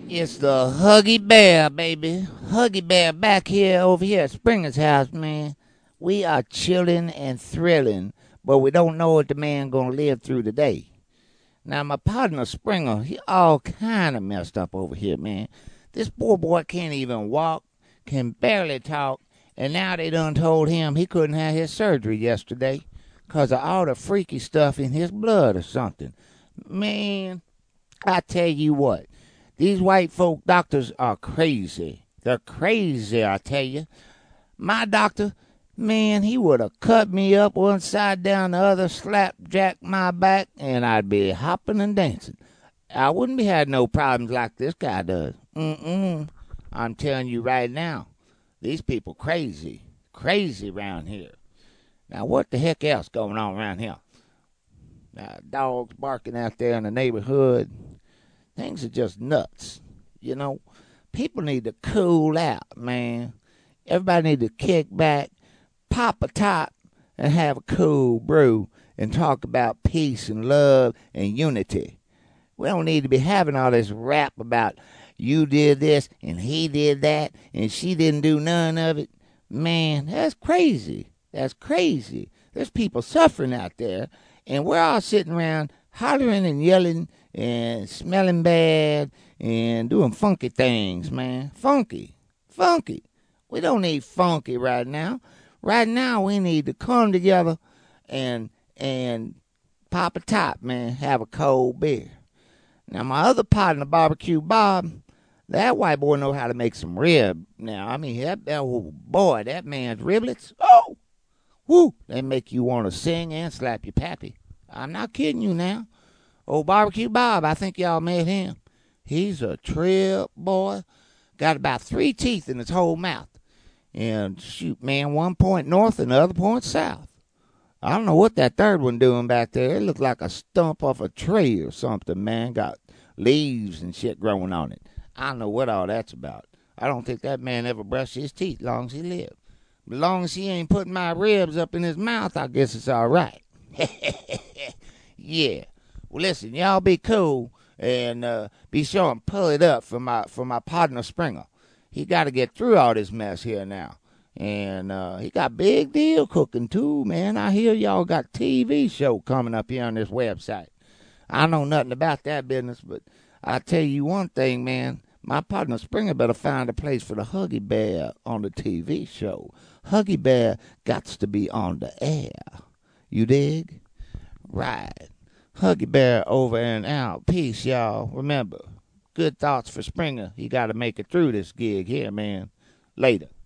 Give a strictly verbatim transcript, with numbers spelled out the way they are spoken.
It's the Huggy Bear, baby. Huggy Bear back here over here at Springer's house, man. We are chilling and thrilling, but we don't know what the man gonna live through today. Now, my partner Springer, he all kind of messed up over here, man. This poor boy can't even walk, can barely talk, and now they done told him he couldn't have his surgery yesterday because of all the freaky stuff in his blood or something. Man, I tell you what. These white folk doctors are crazy. They're crazy, I tell you. My doctor, man, he would have cut me up one side down the other, slapjack my back, and I'd be hopping and dancing. I wouldn't be having no problems like this guy does. Mm-mm. I'm telling you right now, these people crazy. Crazy around here. Now, what the heck else going on around here? Now, dogs barking out there in the neighborhood. Things are just nuts, you know. People need to cool out, man. Everybody need to kick back, pop a top, and have a cool brew and talk about peace and love and unity. We don't need to be having all this rap about you did this and he did that and she didn't do none of it. Man, that's crazy. That's crazy. There's people suffering out there, and we're all sitting around hollering and yelling and smelling bad and doing funky things, man. Funky. Funky. We don't need funky right now. Right now we need to come together and and pop a top, man. Have a cold beer. Now my other partner, Barbecue Bob, that white boy know how to make some rib. Now, I mean, that, that oh boy, that man's riblets, oh, whoo, they make you want to sing and slap your pappy. I'm not kidding you now. Old Barbecue Bob, I think y'all met him. He's a trip boy. Got about three teeth in his whole mouth. And shoot, man, one point north and the other point south. I don't know what that third one doing back there. It looked like a stump off a tree or something, man. Got leaves and shit growing on it. I don't know what all that's about. I don't think that man ever brushed his teeth long as he lived. As long as he ain't putting my ribs up in his mouth, I guess it's all right. Yeah. Well, listen, y'all be cool and uh, be sure and pull it up for my for my partner Springer. He got to get through all this mess here now. And uh, he got big deal cooking, too, man. I hear y'all got T V show coming up here on this website. I know nothing about that business, but I tell you one thing, man. My partner Springer better find a place for the Huggy Bear on the T V show. Huggy Bear gots to be on the air. You dig? Right. Huggy Bear over and out. Peace, y'all. Remember, good thoughts for Springer. He got to make it through this gig here, man. Later.